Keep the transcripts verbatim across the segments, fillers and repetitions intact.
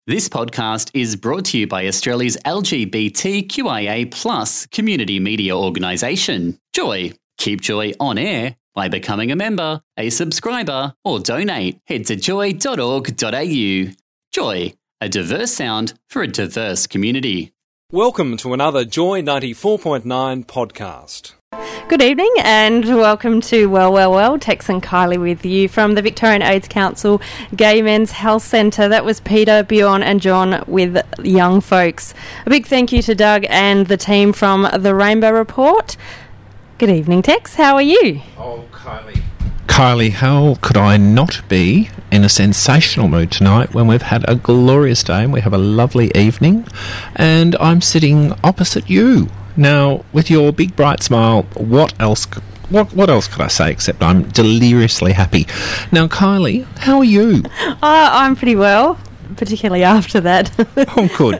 This podcast is brought to you by Australia's L G B T Q I A plus community media organisation, Joy. Keep Joy on air by becoming a member, a subscriber, or donate. Head to joy dot org dot a u. Joy, a diverse sound for a diverse community. Welcome to another Joy ninety-four point nine podcast. Good evening and welcome to Well, Well, Well. Tex and Kylie with you from the Victorian AIDS Council Gay Men's Health Centre. That was Peter, Bjorn and John with Young Folks. A big thank you to Doug and the team from the Rainbow Report. Good evening, Tex. How are you? Oh, Kylie. Kylie, how could I not be in a sensational mood tonight when we've had a glorious day and we have a lovely evening and I'm sitting opposite you? Now, with your big bright smile, what else what what else could I say except I'm deliriously happy. Now, Kylie, how are you? Uh, I'm pretty well, particularly after that. Oh, good.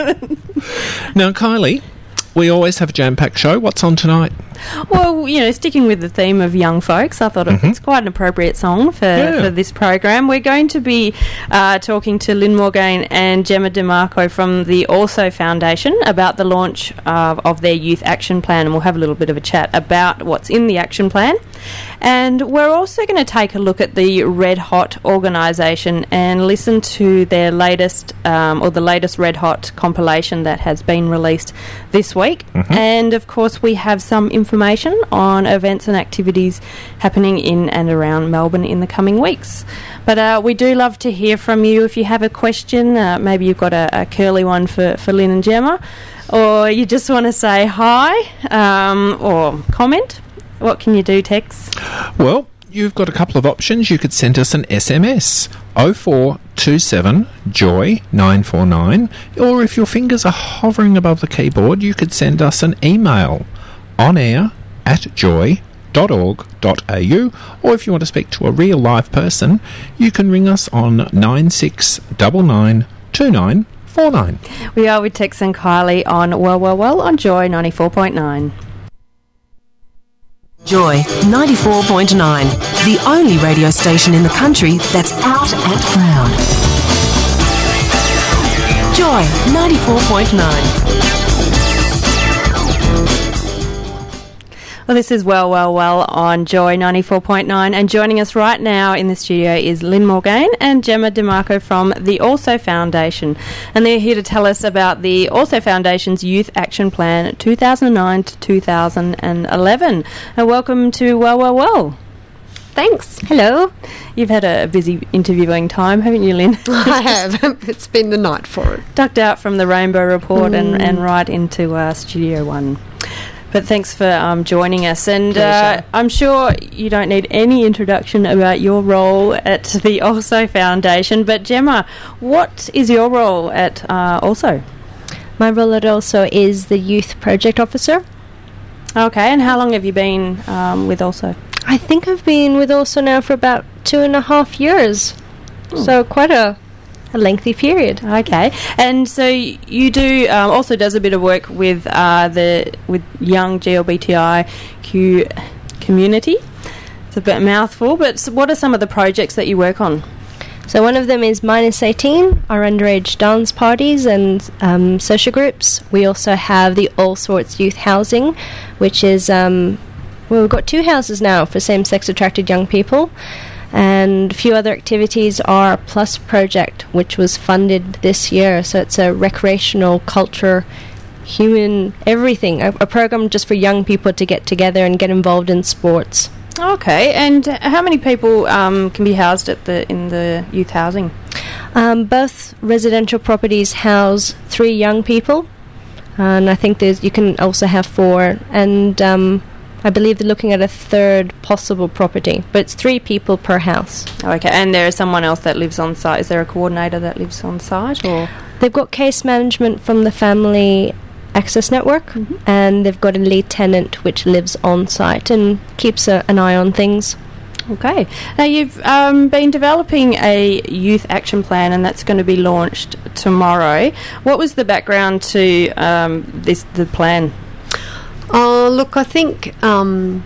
Now, Kylie, we always have a jam-packed show. What's on tonight? Well, you know, sticking with the theme of young folks, I thought mm-hmm. it's quite an appropriate song for, yeah. for this program. We're going to be uh, talking to Lynn Morgaine and Gemma DeMarco from the Also Foundation about the launch uh, of their Youth Action Plan, and we'll have a little bit of a chat about what's in the action plan. And we're also going to take a look at the Red Hot organisation and listen to their latest, um, or the latest Red Hot compilation that has been released this week. Mm-hmm. And, of course, we have some information information on events and activities happening in and around Melbourne in the coming weeks. But uh, we do love to hear from you. If you have a question, uh, maybe you've got a, a curly one for, for Lynn and Gemma, or you just want to say hi um, or comment, what can you do, Tex? Well, you've got a couple of options. You could send us an S M S, oh four two seven joy nine four nine, or if your fingers are hovering above the keyboard, you could send us an email, on air at joy dot org dot a u, or if you want to speak to a real live person, you can ring us on nine six nine nine two nine four nine. We are with Tex and Kylie on Well, Well, Well on Joy ninety-four point nine. Joy ninety-four point nine, the only radio station in the country that's out and proud. Joy ninety-four point nine. Well, this is Well, Well, Well on Joy ninety-four point nine, and joining us right now in the studio is Lynn Morgaine and Gemma DeMarco from the Also Foundation, and they're here to tell us about the Also Foundation's Youth Action Plan two thousand nine to two thousand eleven. And welcome to Well, Well, Well. Thanks. Hello. You've had a busy interviewing time, haven't you, Lynn? I have. It's been the night for it. Ducked out from the Rainbow Report mm. and, and right into uh, Studio One. But thanks for um, joining us, and uh, I'm sure you don't need any introduction about your role at the Also Foundation, but Gemma, what is your role at uh, Also? My role at Also is the Youth Project Officer. Okay, and how long have you been um, with Also? I think I've been with Also now for about two and a half years, oh. so quite a... a lengthy period. Okay, and so you do um, also does a bit of work with uh, the with young G L B T I Q community. It's a bit mouthful, but what are some of the projects that you work on? So one of them is Minus eighteen, our underage dance parties and um, social groups. We also have the All Sorts Youth Housing, which is um, well, we've got two houses now for same-sex attracted young people. And a few other activities are Plus Project, which was funded this year. So it's a recreational, culture, human, everything. A, a program just for young people to get together and get involved in sports. Okay, and how many people um, can be housed at the in the youth housing? Um, both residential properties house three young people, and I think there's you can also have four. And um, I believe they're looking at a third possible property, but it's three people per house. Okay, and there is someone else that lives on site. Is there a coordinator that lives on site, or they've got case management from the Family Access Network, mm-hmm. and they've got a lead tenant which lives on site and keeps a, an eye on things. Okay. Now, you've um, been developing a youth action plan, and that's going to be launched tomorrow. What was the background to um, this the plan? Oh, look, I think um,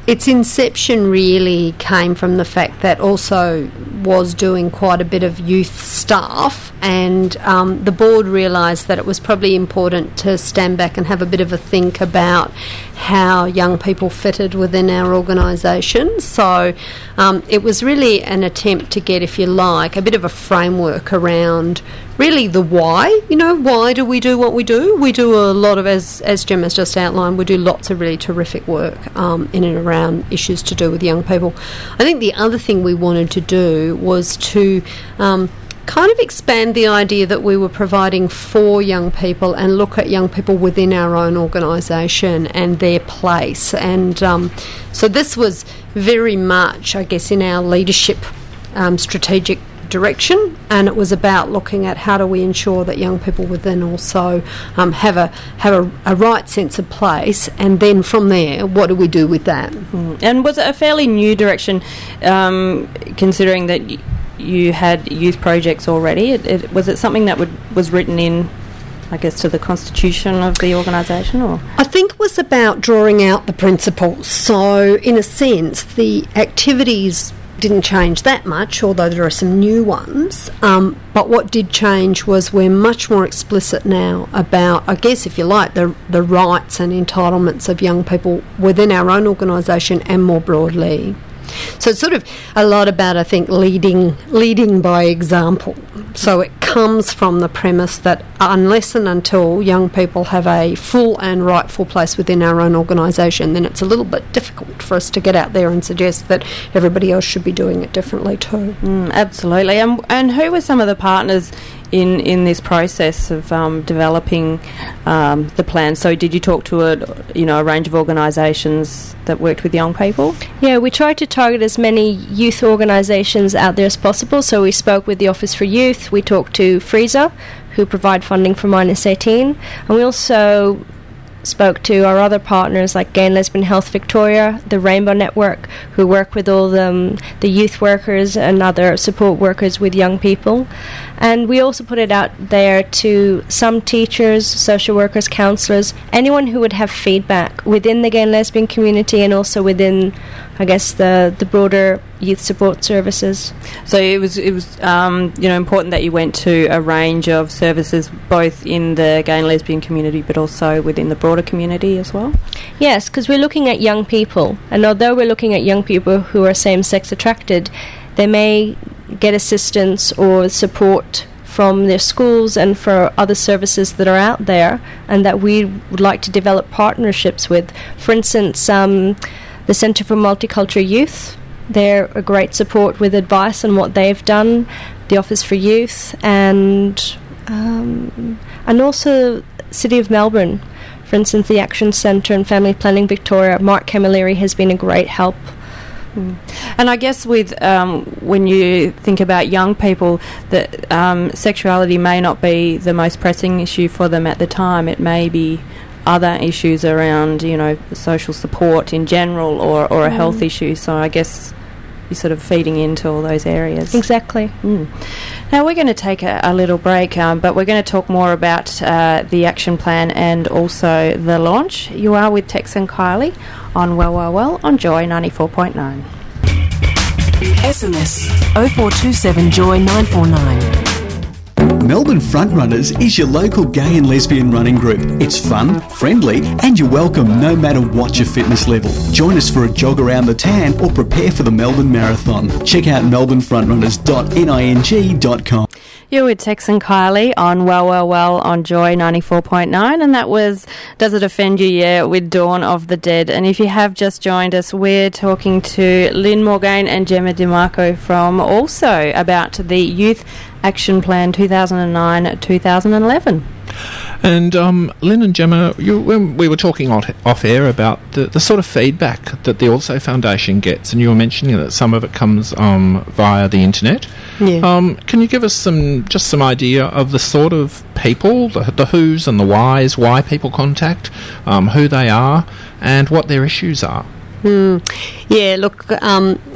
its inception really came from the fact that also was doing quite a bit of youth stuff, and um, the board realised that it was probably important to stand back and have a bit of a think about how young people fitted within our organisation. So um, it was really an attempt to get, if you like, a bit of a framework around really the why. You know, why do we do what we do? We do a lot of, as as Jim has just outlined, we do lots of really terrific work um, in and around issues to do with young people. I think the other thing we wanted to do was to um, kind of expand the idea that we were providing for young people and look at young people within our own organisation and their place. And um, so this was very much, I guess, in our leadership um, strategic direction, and it was about looking at how do we ensure that young people within also um, have a have a, a right sense of place, and then from there, what do we do with that? Mm. And was it a fairly new direction, um, considering that y- you had youth projects already? It, it, was it something that would, was written in, I guess, to the constitution of the organisation, or? I think it was about drawing out the principles. So, in a sense, the activities didn't change that much, although there are some new ones. Um, but what did change was we're much more explicit now about, I guess, if you like, the the rights and entitlements of young people within our own organisation and more broadly. So it's sort of a lot about, I think, leading leading by example. So it comes from the premise that unless and until young people have a full and rightful place within our own organisation, then it's a little bit difficult for us to get out there and suggest that everybody else should be doing it differently too. Mm, absolutely. And, and who were some of the partners in, in this process of um, developing um, the plan? So did you talk to a, you know, a range of organisations that worked with young people? Yeah, we tried to target as many youth organisations out there as possible. So we spoke with the Office for Youth, we talked to Freezer, who provide funding for minus eighteen, and we also spoke to our other partners like Gay and Lesbian Health Victoria, the Rainbow Network, who work with all the, um, the youth workers and other support workers with young people. And we also put it out there to some teachers, social workers, counsellors, anyone who would have feedback within the gay and lesbian community and also within, I guess, the, the broader youth support services. So it was it was um, you know, important that you went to a range of services both in the gay and lesbian community but also within the broader community as well? Yes, because we're looking at young people, and although we're looking at young people who are same-sex attracted, they may get assistance or support from their schools and for other services that are out there and that we would like to develop partnerships with. For instance, um, the Centre for Multicultural Youth, they're a great support with advice on what they've done, the Office for Youth, and um, and also City of Melbourne. For instance, the Action Centre and Family Planning Victoria, Mark Camilleri has been a great help. Mm. And I guess with um, when you think about young people, that um, sexuality may not be the most pressing issue for them at the time. It may be other issues around, you know, social support in general, or, or a mm. health issue. So I guess you're sort of feeding into all those areas. Exactly. Mm. Now we're going to take a, a little break, um, but we're going to talk more about uh, the action plan and also the launch. You are with Tex and Kylie on Well Well Well on Joy ninety-four point nine. S M S oh four two seven Joy nine four nine. Melbourne Frontrunners is your local gay and lesbian running group. It's fun, friendly, and you're welcome no matter what your fitness level. Join us for a jog around the tan or prepare for the Melbourne Marathon. Check out melbourne frontrunners dot ning dot com. You're with Tex and Kylie on Well Well Well on Joy ninety-four point nine, and that was Does It Offend You? Yeah, with Dawn of the Dead. And if you have just joined us, we're talking to Lynn Morgaine and Gemma DiMarco from Also about the Youth Action Plan two thousand nine to two thousand eleven. And um, Lynn and Gemma, you, when we were talking off, off air about the, the sort of feedback that the Also Foundation gets, and you were mentioning that some of it comes um, via the internet. Yeah. Um, can you give us some just some idea of the sort of people, the, the who's and the whys, why people contact, um, who they are, and what their issues are? Mm. Yeah, look, um,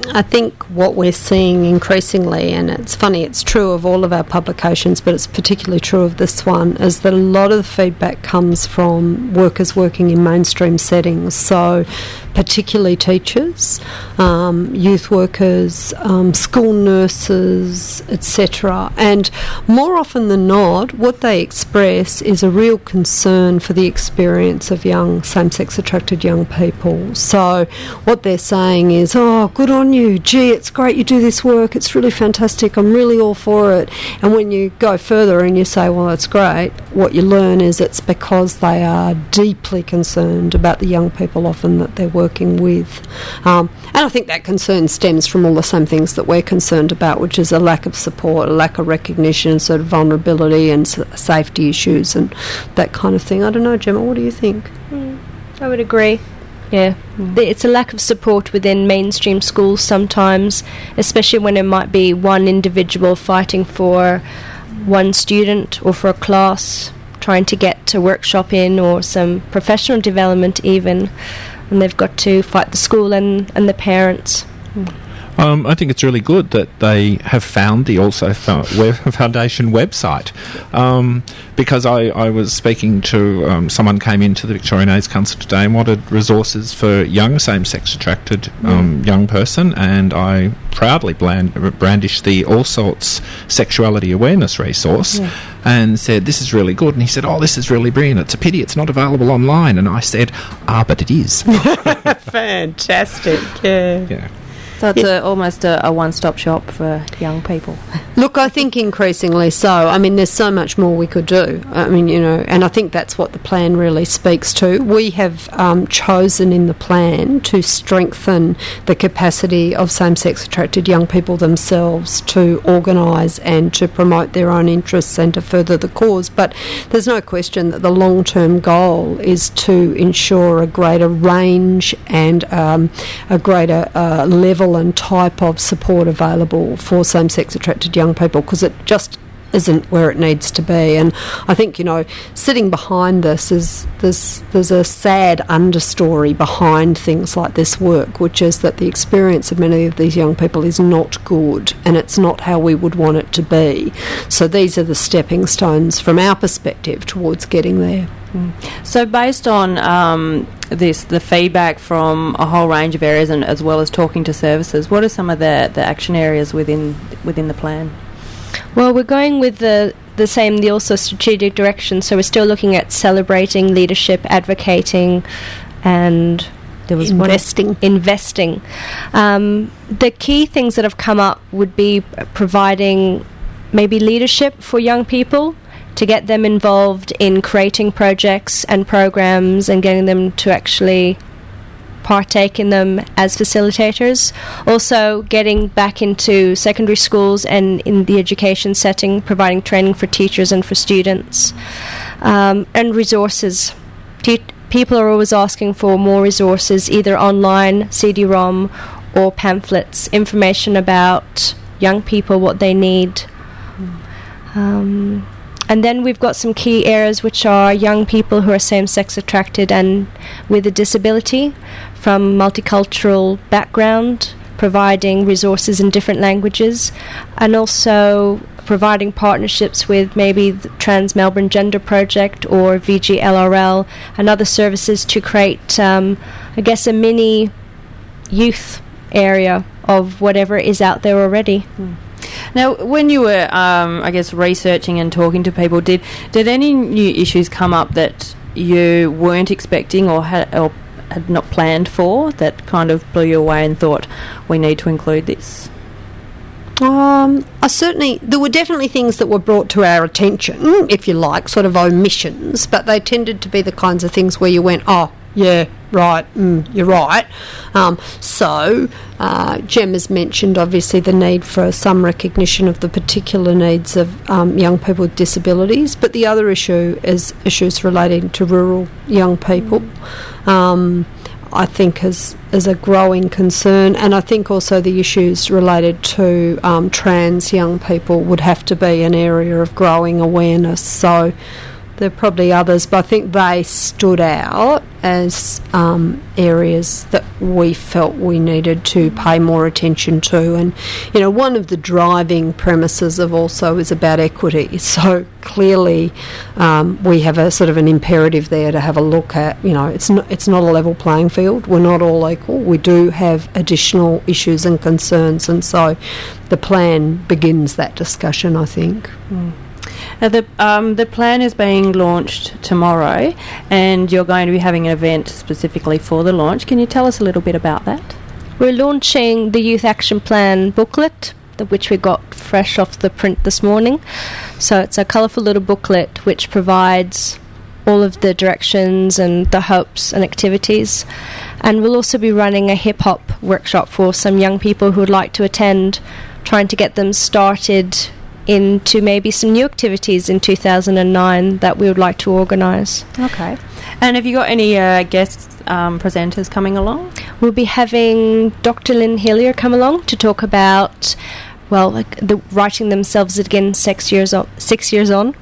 I think what we're seeing increasingly, and it's funny, it's true of all of our publications, but it's particularly true of this one, is that a lot of the feedback comes from workers working in mainstream settings, so particularly teachers, um, youth workers, um, school nurses, et cetera. And more often than not, what they express is a real concern for the experience of young, same-sex attracted young people. So what they're saying is, oh, good on you, gee, it's great you do this work, it's really fantastic, I'm really all for it. And when you go further and you say, well, it's great, what you learn is it's because they are deeply concerned about the young people often that they're working with. Um, and I think that concern stems from all the same things that we're concerned about, which is a lack of support, a lack of recognition, sort of vulnerability and s- safety issues and that kind of thing. I don't know, Gemma, what do you think? Mm, I would agree. Yeah, mm. It's a lack of support within mainstream schools sometimes, especially when it might be one individual fighting for one student or for a class, trying to get a workshop in or some professional development even, and they've got to fight the school and, and the parents. Mm. Um, I think it's really good that they have found the Also Foundation website, um, because I, I was speaking to um, someone came into the Victorian AIDS Council today and wanted resources for young same-sex attracted um, mm. young person, and I proudly bland, brandished the All Sorts Sexuality Awareness resource yeah. and said, this is really good. And he said, oh, this is really brilliant. It's a pity it's not available online. And I said, ah, but it is. Fantastic, yeah. Yeah. So it's a, almost a, a one-stop shop for young people. Look, I think increasingly so. I mean, there's so much more we could do. I mean, you know, and I think that's what the plan really speaks to. We have um, chosen in the plan to strengthen the capacity of same-sex attracted young people themselves to organise and to promote their own interests and to further the cause. But there's no question that the long-term goal is to ensure a greater range and um, a greater uh, level and type of support available for same-sex attracted young people, because it just isn't where it needs to be. And I think, you know, sitting behind this is there's there's a sad understory behind things like this work, which is that the experience of many of these young people is not good, and it's not how we would want it to be. So these are the stepping stones from our perspective towards getting there. Mm. So based on um, this, the feedback from a whole range of areas, and as well as talking to services, what are some of the, the action areas within within the plan? Well, we're going with the the same, the also strategic direction. So we're still looking at celebrating leadership, advocating, and there was investing. One, investing. Um, the key things that have come up would be providing maybe leadership for young people, to get them involved in creating projects and programs and getting them to actually partake in them as facilitators. Also getting back into secondary schools and in the education setting, providing training for teachers and for students. Um, and resources. Te- people are always asking for more resources, either online, C D ROM, or pamphlets, information about young people, what they need. Um, And then we've got some key areas which are young people who are same-sex attracted and with a disability from multicultural background, providing resources in different languages, and also providing partnerships with maybe the Trans Melbourne Gender Project or V G L R L and other services to create, um, I guess, a mini youth area of whatever is out there already. Mm. Now, when you were, um, I guess, researching and talking to people, did did any new issues come up that you weren't expecting or had, or had not planned for that kind of blew you away and thought, we need to include this? Um, I certainly, there were definitely things that were brought to our attention, if you like, sort of omissions, but they tended to be the kinds of things where you went, oh, yeah, right, mm, you're right. Um, so, uh, Jem has mentioned, obviously, the need for some recognition of the particular needs of um, young people with disabilities, but the other issue is issues relating to rural young people. Um, I think is, is a growing concern, and I think also the issues related to um, trans young people would have to be an area of growing awareness. So there are probably others, but I think they stood out as um, areas that we felt we needed to pay more attention to. And, you know, one of the driving premises of Also is about equity. So clearly um, we have a sort of an imperative there to have a look at, you know, it's not, it's not a level playing field. We're not all equal. We do have additional issues and concerns, and so the plan begins that discussion, I think. Mm. Now the um, the plan is being launched tomorrow, and you're going to be having an event specifically for the launch. Can you tell us a little bit about that? We're launching the Youth Action Plan booklet, the, which we got fresh off the print this morning. So it's a colourful little booklet which provides all of the directions and the hopes and activities. And we'll also be running a hip-hop workshop for some young people who would like to attend, trying to get them started into maybe some new activities in two thousand nine that we would like to organise. Okay. And have you got any uh, guest um, presenters coming along? We'll be having Doctor Lynn Hillier come along to talk about, well, like the writing themselves again six years on, six years on.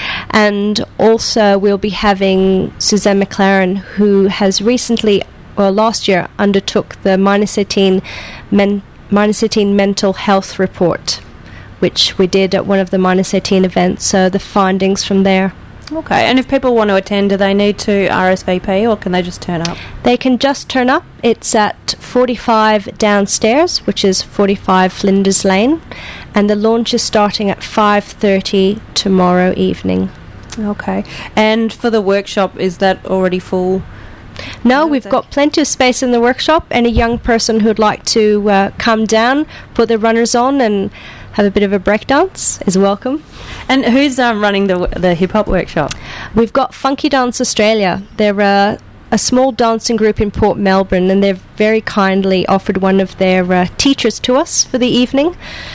And also we'll be having Suzanne McLaren, who has recently, well, last year, undertook the minus eighteen, men, minus eighteen mental health report, which we did at one of the minus eighteen events, so the findings from there. Okay, and if people want to attend, do they need to R S V P or can they just turn up? They can just turn up. It's at forty-five downstairs, which is forty-five Flinders Lane, and the launch is starting at five thirty tomorrow evening. Okay, and for the workshop, is that already full? No, we've got plenty of space in the workshop. Any young person who'd like to uh, come down, put their runners on and have a bit of a breakdance is welcome. And who's um, running the the hip hop workshop? We've got Funky Dance Australia. They're uh, a small dancing group in Port Melbourne, and they've very kindly offered one of their uh, teachers to us for the evening.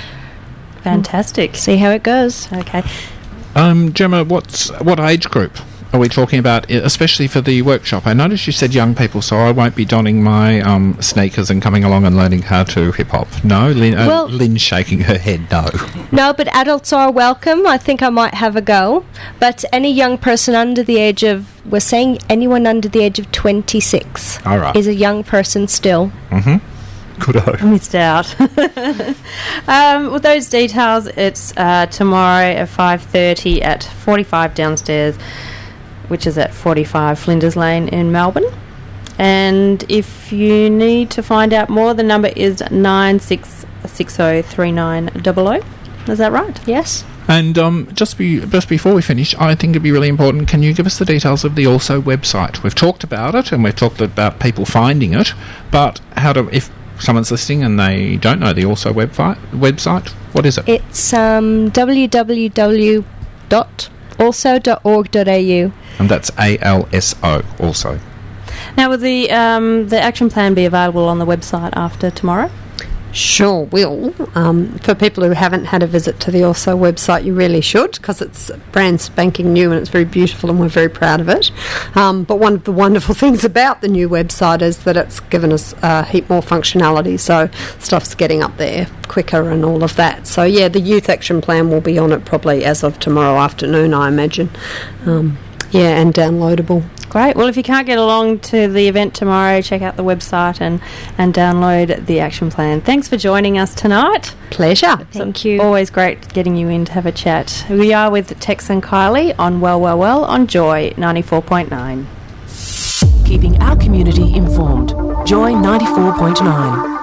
Fantastic. See how it goes. Okay. Um, Gemma, what's what age group are we talking about, especially for the workshop? I noticed you said young people, so I won't be donning my um, sneakers and coming along and learning how to hip-hop. No? Lynn, uh, well, Lynn's shaking her head no. No, but adults are welcome. I think I might have a go. But any young person under the age of, we're saying anyone under the age of twenty-six All right. is a young person still. Mm-hmm. Good-o. Missed out. um, with those details, it's uh, tomorrow at five thirty at forty-five downstairs, which is at forty-five Flinders Lane in Melbourne. And if you need to find out more, the number is nine six six zero three nine zero zero. Is that right? Yes. And um, just be, just before we finish, I think it'd be really important, can you give us the details of the Also website? We've talked about it, and we've talked about people finding it, but how to, if someone's listening and they don't know the Also website, website, what is it? It's um, w w w dot also dot org dot a u. And that's A L S O, also. Now, will the um, the action plan be available on the website after tomorrow? Sure will. Um, for people who haven't had a visit to the Also website, you really should, because it's brand spanking new and it's very beautiful and we're very proud of it. Um, but one of the wonderful things about the new website is that it's given us a heap more functionality, so stuff's getting up there quicker and all of that. So yeah, the Youth Action Plan will be on it probably as of tomorrow afternoon, I imagine. Um, yeah, and downloadable. Great. Well, if you can't get along to the event tomorrow, check out the website and, and download the action plan. Thanks for joining us tonight. Pleasure. Thank you. Always great getting you in to have a chat. We are with Tex and Kylie on Well, Well, Well on Joy ninety-four point nine. Keeping our community informed. Joy ninety-four point nine.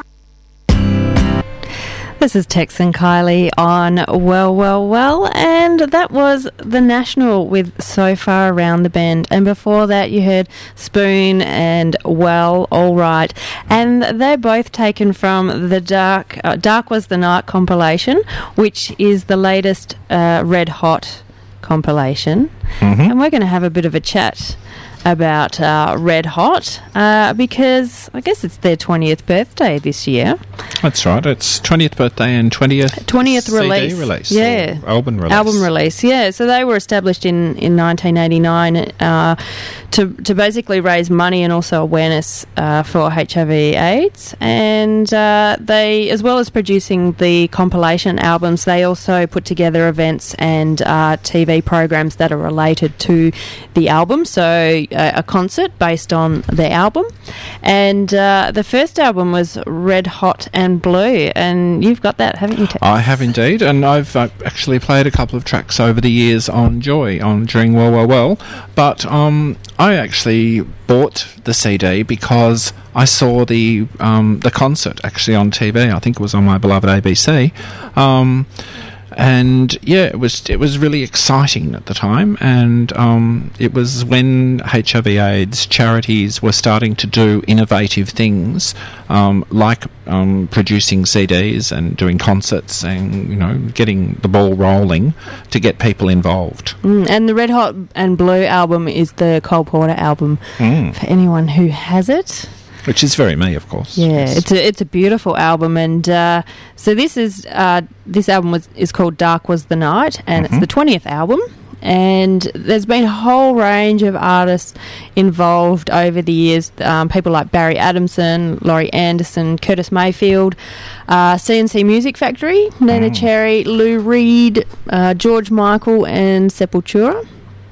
This is Tex and Kylie on Well, Well, Well, and that was The National with So Far Around the Bend. And before that, you heard Spoon and Well, All Right. And they're both taken from the Dark, uh, Dark Was the Night compilation, which is the latest uh, Red Hot compilation. Mm-hmm. And we're going to have a bit of a chat about uh, Red Hot uh, because I guess it's their twentieth birthday this year. That's right. It's twentieth birthday and twentieth twentieth C D release. release. Yeah. Album release. Album release, yeah. So they were established in, in nineteen eighty-nine uh, to to basically raise money and also awareness uh, for H I V AIDS. And uh, they, as well as producing the compilation albums, they also put together events and uh, T V programs that are related to the album. So a, a concert based on the album. And uh, the first album was Red Hot and Blue, and you've got that, haven't you, Tex? I have indeed, and I've uh, actually played a couple of tracks over the years on Joy, on during Well, Well, Well, but um, I actually bought the C D because I saw the um, the concert actually on T V. I think it was on my beloved A B C. Um, And yeah, it was it was really exciting at the time, and um, it was when H I V/AIDS charities were starting to do innovative things, um, like um, producing C Ds and doing concerts, and you know, getting the ball rolling to get people involved. Mm, and the Red Hot and Blue album is the Cole Porter album Mm. for anyone who has it. Which is very me, of course. Yeah, Yes. it's a it's a beautiful album, and uh, so this is uh, this album was is called Dark Was the Night, and Mhm. it's the twentieth album. And there's been a whole range of artists involved over the years. Um, people like Barry Adamson, Laurie Anderson, Curtis Mayfield, uh, C N C Music Factory, Nana Mm. Cherry, Lou Reed, uh, George Michael, and Sepultura,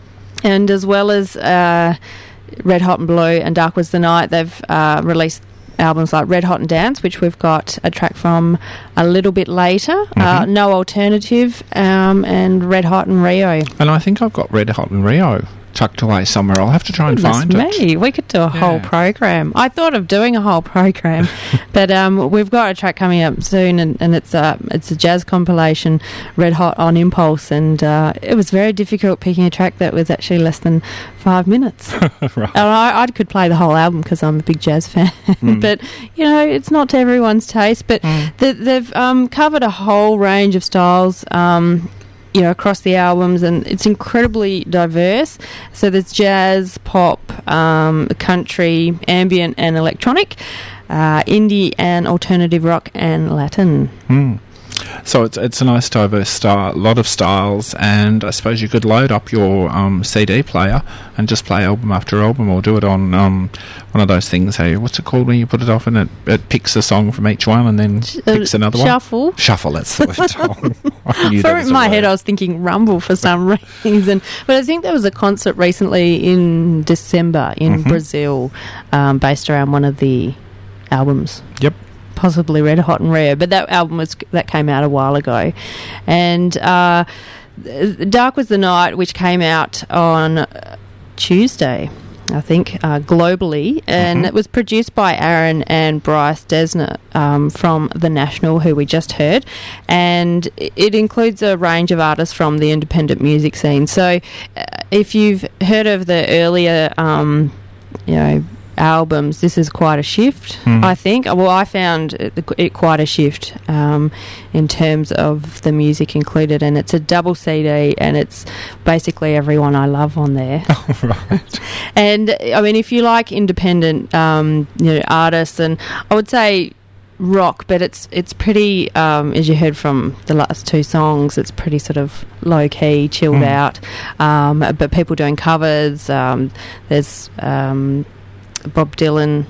and as well as Uh, Red Hot and Blue and Dark Was the Night, they've uh, released albums like Red Hot and Dance, which we've got a track from a little bit later, uh, Mhm. No Alternative, um, and Red Hot and Rio. And I think I've got Red Hot and Rio tucked away somewhere. I'll have to try and Goodness find it. me, we could do a whole Yeah. program. I thought of doing a whole program, but um, we've got a track coming up soon, and, and it's a it's a jazz compilation, Red Hot on Impulse, and uh, it was very difficult picking a track that was actually less than five minutes. Right. And I, I could play the whole album because I'm a big jazz fan, Mm. but you know it's not to everyone's taste. But Mm. the, they've um, covered a whole range of styles. Um, you know, across the albums, and it's incredibly diverse. So there's jazz, pop, um, country, ambient and electronic, uh, indie and alternative rock and Latin. Mm. So it's it's a nice diverse style, a lot of styles, and I suppose you could load up your um, C D player and just play album after album, or do it on um, one of those things. Hey, what's it called when you put it off and it, it picks a song from each one and then Uh, picks another shuffle. one? Shuffle. That's the word. I knew For that was in a my word. head, I was thinking rumble for some reason. But I think there was a concert recently in December in Mhm. Brazil, um, based around one of the albums. Yep. Possibly Red Hot and Rare, but that album was that came out a while ago, and uh, Dark Was the Night, which came out on Tuesday, I think, uh, globally, and Mhm. it was produced by Aaron and Bryce Desner um, from The National, who we just heard, and i- it includes a range of artists from the independent music scene. So, uh, if you've heard of the earlier, um, you know, albums, this is quite a shift, Mm. I think. Well, I found it, it quite a shift um, in terms of the music included, and it's a double C D, and it's basically everyone I love on there. Right. And I mean, if you like independent, um, you know, artists, and I would say rock, but it's it's pretty, um, as you heard from the last two songs, it's pretty sort of low key, chilled Mm. out. Um, but people doing covers. Um, there's um, Bob Dylan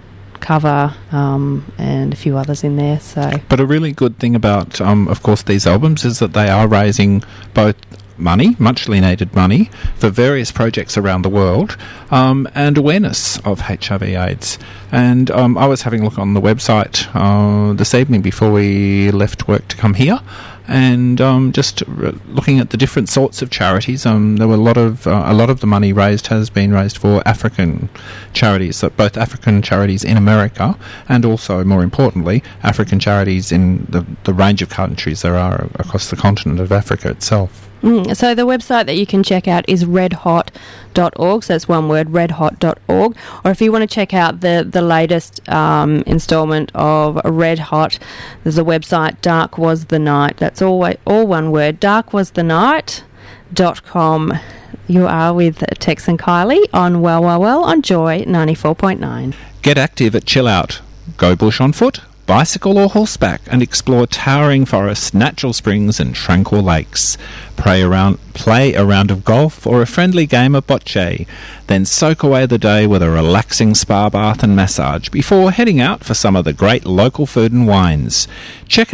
cover, um, and a few others in there. So But a really good thing about, um, of course, these albums is that they are raising both money, muchly needed money, for various projects around the world, um, and awareness of H I V AIDS. And um, I was having a look on the website uh, this evening before we left work to come here, and um, just r- looking at the different sorts of charities. Um, there were a lot of uh, a lot of the money raised has been raised for African charities, so both African charities in America and also, more importantly, African charities in the the range of countries there are across the continent of Africa itself. Mm, so the website that you can check out is red hot dot org, so that's one word, red hot dot org. Or if you want to check out the, the latest um, instalment of Red Hot, there's a website, Dark Was the Night. That's all, wa- all one word, dark was the night dot com. You are with Tex and Kylie on Well, Well, Well on Joy ninety-four point nine. Get active at Chill Out. Go bush on foot, bicycle or horseback, and explore towering forests, natural springs and tranquil lakes. Play around, play a round of golf or a friendly game of bocce. Then soak away the day with a relaxing spa bath and massage before heading out for some of the great local food and wines. Check out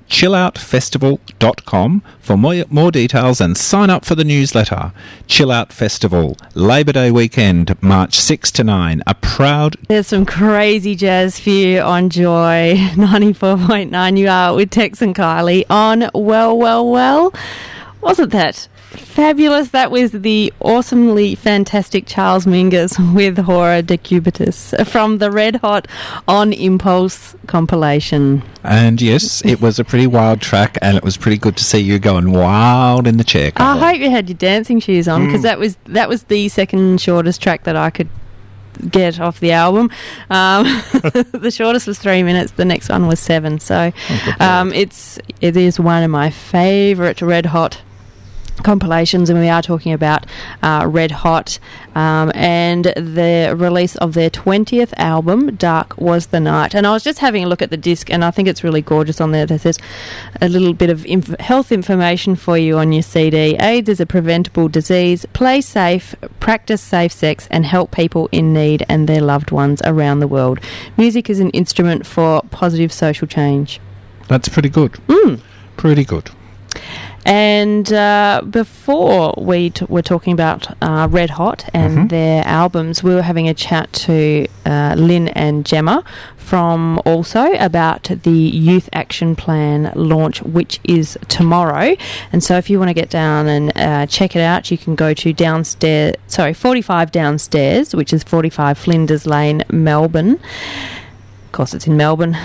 chill out festival dot com for more, more details and sign up for the newsletter. Chill Out Festival, Labor Day weekend, March sixth to nine. A proud... There's some crazy jazz for you on Joy ninety-four point nine. You are with Tex and Kylie on Well, Well, Well. Wasn't that fabulous? That was the awesomely fantastic Charles Mingus with Hora Decubitus from the Red Hot On Impulse compilation. And yes, it was a pretty wild track, and it was pretty good to see you going wild in the chair. I hope you had your dancing shoes on, because mm. that was that was the second shortest track that I could get off the album. Um, the shortest was three minutes. The next one was seven. So um, it's it is one of my favourite Red Hot compilations, and we are talking about uh, Red Hot um, and the release of their twentieth album, Dark Was the Night. And I was just having a look at the disc, and I think it's really gorgeous on there. There's a little bit of inf- health information for you on your C D. AIDS is a preventable disease. Play safe, practice safe sex, and help people in need and their loved ones around the world. Music is an instrument for positive social change. That's pretty good. Mm. Pretty good. And uh, before we t- were talking about uh, Red Hot and mm-hmm. their albums, we were having a chat to uh, Lynn and Gemma from Also about the Youth Action Plan launch, which is tomorrow. And so if you want to get down and uh, check it out, you can go to downstairs, sorry, forty-five Downstairs, which is forty-five Flinders Lane, Melbourne. Of course, it's in Melbourne.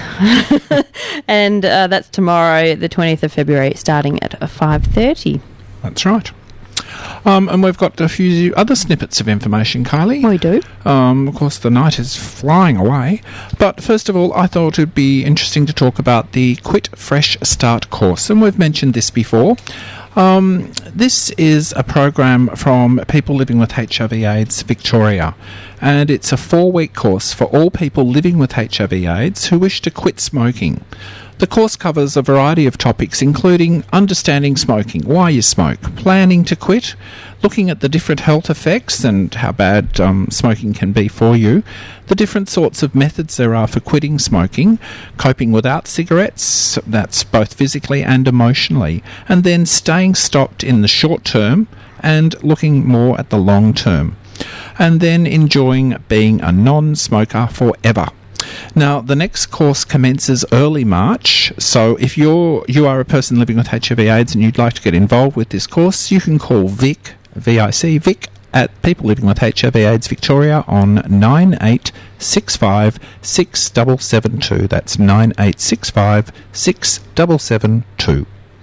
And uh, that's tomorrow, the twentieth of February, starting at five thirty. That's right. Um, and we've got a few other snippets of information, Kylie. We do. Um, of course, the night is flying away. But first of all, I thought it would be interesting to talk about the Quit Fresh Start course. And we've mentioned this before. Um, this is a program from People Living with H I V AIDS Victoria, and it's a four-week course for all people living with H I V AIDS who wish to quit smoking. The course covers a variety of topics, including understanding smoking, why you smoke, planning to quit, looking at the different health effects and how bad um, smoking can be for you, the different sorts of methods there are for quitting smoking, coping without cigarettes, that's both physically and emotionally, and then staying stopped in the short term and looking more at the long term, and then enjoying being a non-smoker forever. Now, the next course commences early March, so if you're you are a person living with H I V AIDS and you'd like to get involved with this course, you can call Vic, V I C, Vic, at People Living with H I V AIDS Victoria on nine eight six five six seven seven two. That's nine eight six five six seven seven two.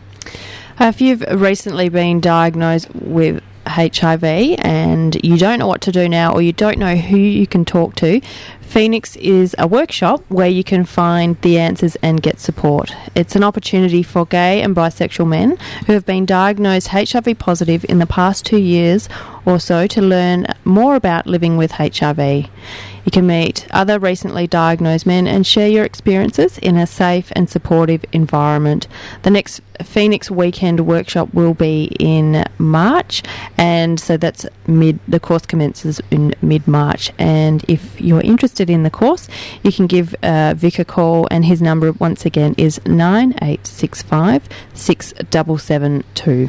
If you've recently been diagnosed with H I V and you don't know what to do now, or you don't know who you can talk to, Phoenix is a workshop where you can find the answers and get support. It's an opportunity for gay and bisexual men who have been diagnosed H I V positive in the past two years or so to learn more about living with H I V. You can meet other recently diagnosed men and share your experiences in a safe and supportive environment. The next Phoenix Weekend workshop will be in March, and so that's mid. The course commences in mid-March, and if you're interested in the course, you can give uh, Vic a call, and his number once again is nine eight six five six seven seven two.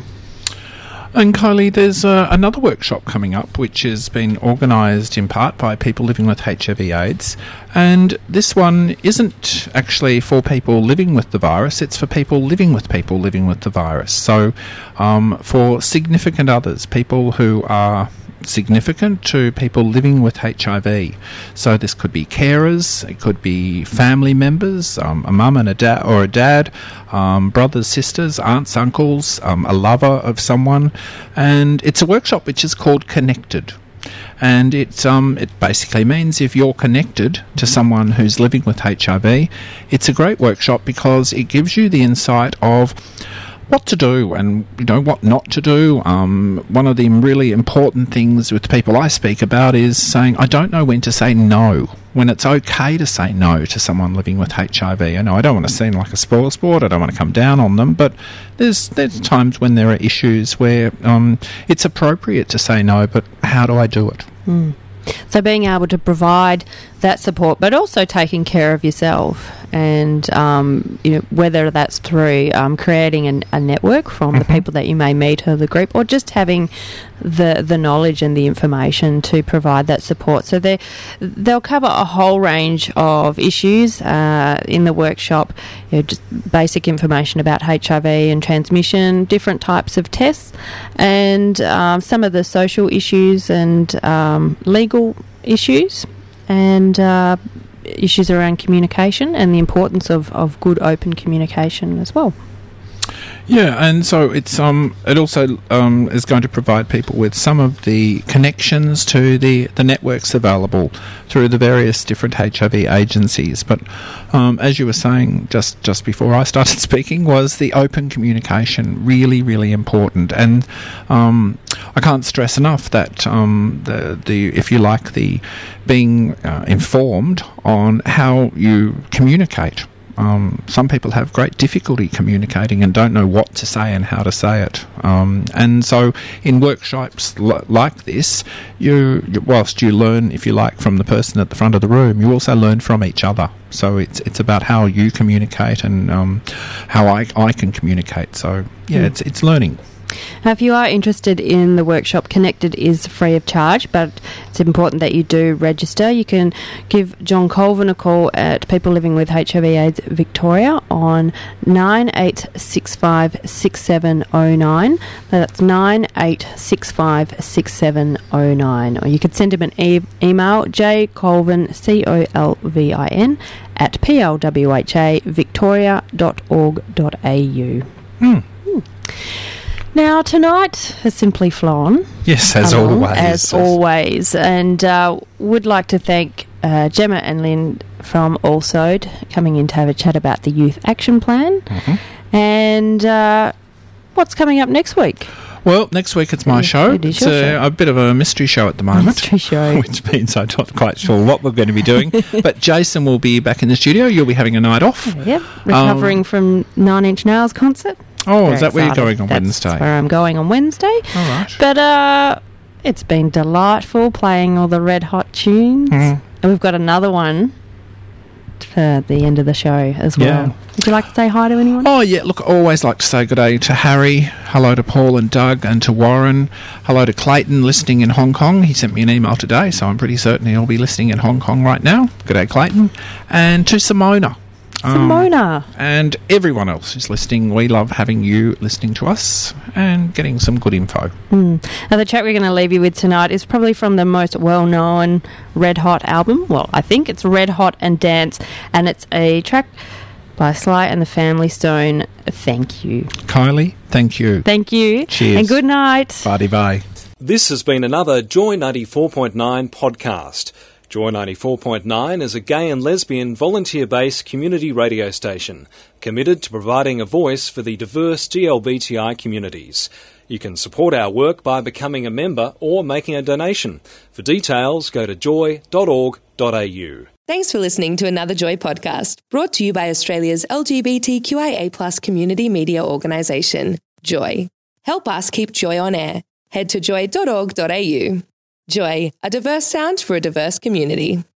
And Kylie, there's uh, another workshop coming up which has been organised in part by People Living with H I V AIDS, and this one isn't actually for people living with the virus, it's for people living with people living with the virus. So um, for significant others, people who are significant to people living with H I V. So this could be carers, it could be family members, um, a mum and a dad or a dad, um, brothers, sisters, aunts, uncles, um, a lover of someone, and it's a workshop which is called Connected. And it um it basically means if you're connected to someone who's living with H I V, it's a great workshop because it gives you the insight of what to do and, you know, what not to do. Um, one of the really important things with people I speak about is saying, I don't know when to say no, when it's okay to say no to someone living with H I V. I know I don't want to seem like a spoilsport, I don't want to come down on them, but there's there's times when there are issues where um, it's appropriate to say no, but how do I do it? Mm. So being able to provide that support, but also taking care of yourself and um, you know, whether that's through um, creating an, a network from mm-hmm. the people that you may meet or the group, or just having the the knowledge and the information to provide that support. So they they'll cover a whole range of issues uh, in the workshop. You know, just basic information about H I V and transmission, different types of tests, and um, some of the social issues and um, legal issues, and uh, issues around communication and the importance of, of good open communication as well. Yeah, and so it's um it also um is going to provide people with some of the connections to the, the networks available through the various different H I V agencies. But um, as you were saying just, just before I started speaking, was the open communication really, really important. And um, I can't stress enough that um the the if you like the being uh, informed on how you communicate. Um, some people have great difficulty communicating and don't know what to say and how to say it. Um, and so in workshops l- like this, you, you, whilst you learn, if you like, from the person at the front of the room, you also learn from each other. So it's it's about how you communicate and um, how I, I can communicate. So, yeah, mm. it's it's learning. Now, if you are interested in the workshop, Connected is free of charge, but it's important that you do register. You can give John Colvin a call at People Living with H I V AIDS Victoria on nine eight six five six seven oh nine. That's nine eight six five six seven oh nine. Or you could send him an e- email, jcolvin, C O L V I N, at p l w h a victoria dot org dot a u. Hmm. Hmm. Now, tonight has simply flown. Yes, as along, always. As always. And uh, would like to thank uh, Gemma and Lynn from AllSode coming in to have a chat about the Youth Action Plan. Mm-hmm. And uh, what's coming up next week? Well, next week it's my show. It is it's your a, show. a bit of a mystery show at the moment. Mystery show. Which means I'm not quite sure what we're going to be doing. But Jason will be back in the studio. You'll be having a night off. Yep, recovering um, from Nine Inch Nails concert. Oh, Very is that where excited. you're going on That's Wednesday? where I'm going on Wednesday. All right. But uh, it's been delightful playing all the red hot tunes. Mm. And we've got another one for the end of the show as well. Yeah. Would you like to say hi to anyone? Oh, yeah. Look, I always like to say good day to Harry. Hello to Paul and Doug and to Warren. Hello to Clayton listening in Hong Kong. He sent me an email today, so I'm pretty certain he'll be listening in Hong Kong right now. Good day, Clayton. And to Simona. Simona. Um, and everyone else who's listening. We love having you listening to us and getting some good info. Mm. Now, the track we're going to leave you with tonight is probably from the most well-known Red Hot album. Well, I think it's Red Hot and Dance, and it's a track by Sly and the Family Stone. Thank you. Kylie, thank you. Thank you. Cheers. And good night. Bye-bye. This has been another Joy ninety-four point nine podcast. Joy ninety-four point nine is a gay and lesbian volunteer-based community radio station committed to providing a voice for the diverse G L B T I communities. You can support our work by becoming a member or making a donation. For details, go to joy dot org dot a u. Thanks for listening to another Joy podcast, brought to you by Australia's L G B T Q I A plus community media organisation, Joy. Help us keep Joy on air. Head to joy dot org dot a u. Joy, a diverse sound for a diverse community.